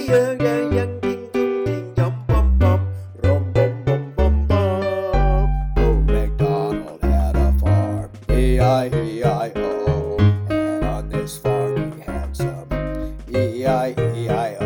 yeah, yeah, yang, ding, ding, ding, yum, bum, bum, rum, bum, bum, bum, bum. Old MacDonald had a farm, E-I-E-I-O, and on this farm he had some E-I-E-I-O.